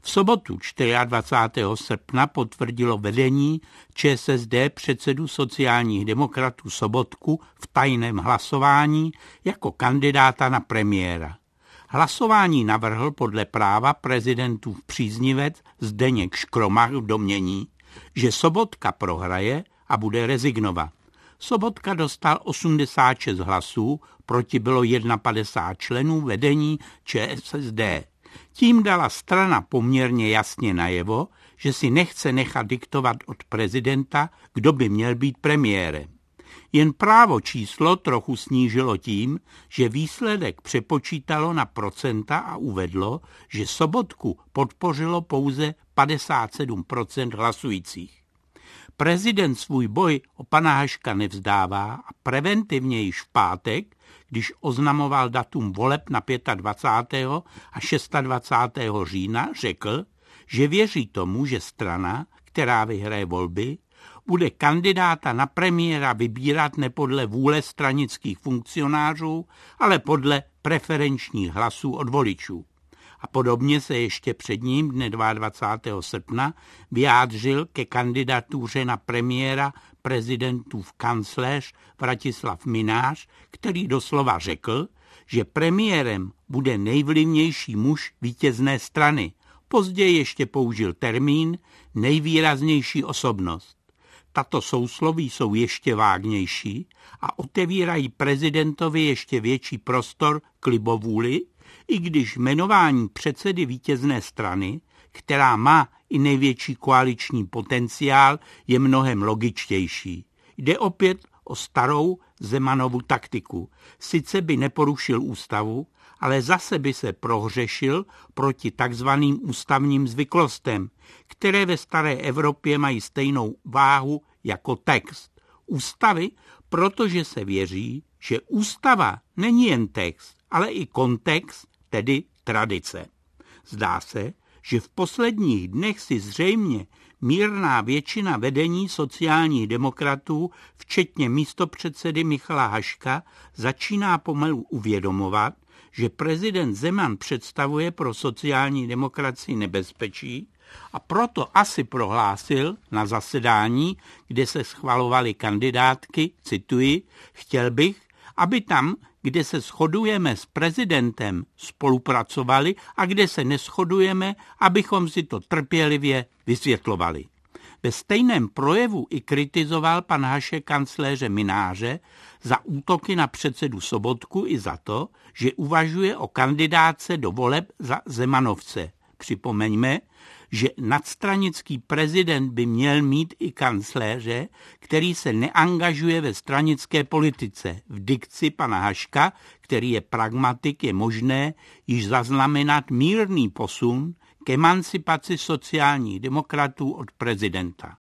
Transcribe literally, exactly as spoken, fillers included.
V sobotu dvacátého čtvrtého srpna potvrdilo vedení ČSSD předsedu sociálních demokratů Sobotku v tajném hlasování jako kandidáta na premiéra. Hlasování navrhl podle práva prezidentův příznivec Zdeněk Škromach v domnění, že Sobotka prohraje a bude rezignovat. Sobotka dostal osmdesát šest hlasů, proti bylo padesát jedna členů vedení ČSSD. Tím dala strana poměrně jasně najevo, že si nechce nechat diktovat od prezidenta, kdo by měl být premiérem. Jen právo číslo trochu snížilo tím, že výsledek přepočítalo na procenta a uvedlo, že Sobotku podpořilo pouze padesát sedm procent hlasujících. Prezident svůj boj o pana Haška nevzdává a preventivně již v pátek, když oznamoval datum voleb na dvacátého pátého a dvacátého šestého října, řekl, že věří tomu, že strana, která vyhraje volby, bude kandidáta na premiéra vybírat ne podle vůle stranických funkcionářů, ale podle preferenčních hlasů od voličů. A podobně se ještě před ním dne dvacátého druhého srpna vyjádřil ke kandidatuře na premiéra prezidentův kancléř Vratislav Mynář, který doslova řekl, že premiérem bude nejvlivnější muž vítězné strany. Později ještě použil termín nejvýraznější osobnost. Tato sousloví jsou ještě vágnější a otevírají prezidentovi ještě větší prostor k libovůli, i když jmenování předsedy vítězné strany, která má i největší koaliční potenciál, je mnohem logičtější. Jde opět o starou Zemanovu taktiku. Sice by neporušil ústavu, ale zase by se prohřešil proti takzvaným ústavním zvyklostem, které ve staré Evropě mají stejnou váhu jako text. Ústavy, protože se věří, že ústava není jen text, ale i kontext, tedy tradice. Zdá se, že v posledních dnech si zřejmě mírná většina vedení sociálních demokratů, včetně místopředsedy Michala Haška, začíná pomalu uvědomovat, že prezident Zeman představuje pro sociální demokracii nebezpečí a proto asi prohlásil na zasedání, kde se schvalovaly kandidátky, cituji, chtěl bych, aby tam, kde se shodujeme s prezidentem, spolupracovali a kde se neshodujeme, abychom si to trpělivě vysvětlovali. Ve stejném projevu i kritizoval pan Hašek kancléře Mynáře za útoky na předsedu Sobotku i za to, že uvažuje o kandidáce do voleb za Zemanovce. Připomeňme, že nadstranický prezident by měl mít i kancléře, který se neangažuje ve stranické politice. V dikci pana Haška, který je pragmatik, je možné již zaznamenat mírný posun k emancipaci sociálních demokratů od prezidenta.